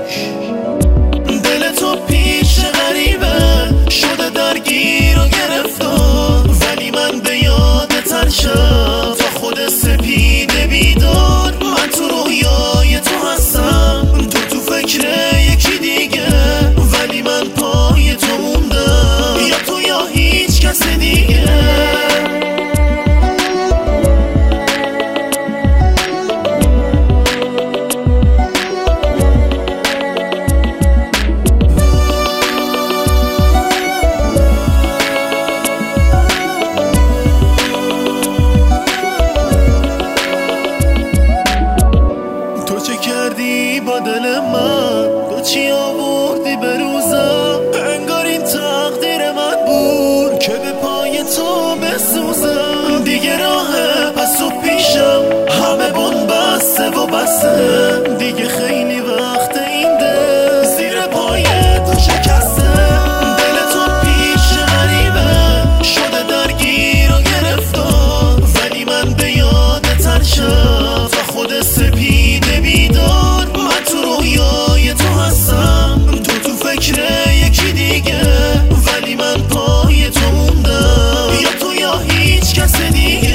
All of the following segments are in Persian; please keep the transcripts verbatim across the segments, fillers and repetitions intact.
دل تو پیش غریبه شده درگیر و گرفتار، ولی من به یادت هر شب تا خود سپیده بیدار. من تو رویای تو هستم، تو تو فکر یکی دیگه، ولی من پای تو موندم، یا تو یا هیچ کس دیگه. کردی با دل من، تو چی آوردی به روزم، انگار این تقدیر من بود که به پای تو بسوزم. دیگه راه پس و پیشم همه بن بسته و بسته، دیگه خیلی وقت این دل زیر پای تو شکسته. دل تو پیش غریبه شده درگیر و گرفتار، ولی من به یادت هر شب تا خود سپیده بیدار. من تو رویای تو هستم، تو تو فکر یکی دیگه، ولی من پای تو موندم، یا تو یا هیچ کس دیگه.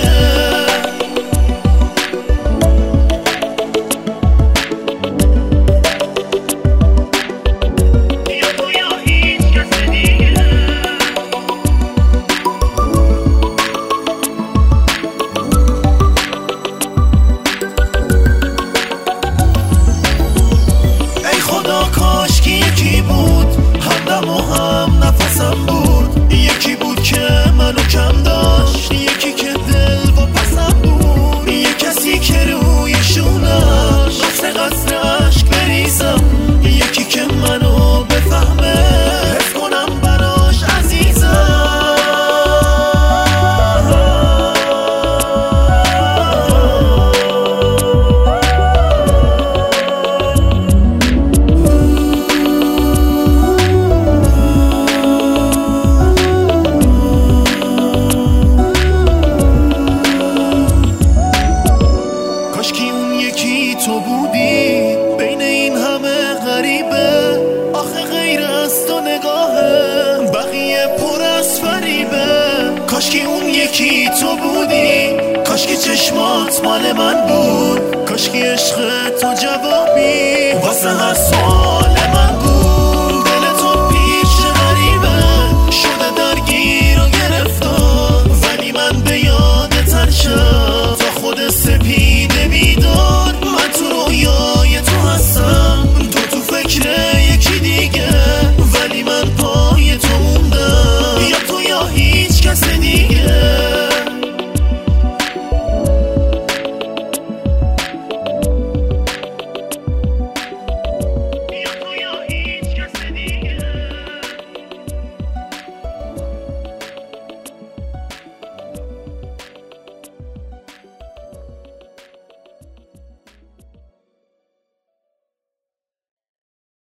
بود یکی بود که منو کم داشت، یکی که دل و پسم بود، یه کسی که روی شونش قطر قطر عشق بریزم، یکی که منو بفهمه حس کنم براش عزیزم. تو بودی بین این همه غریبه، آخه غیر از تو نگاهه بقیه پر از فریبه. کاشکی اون یکی تو بودی، کاشکی چشمات مال من بود، کاشکی عشق تو جوابی واسه هر سوال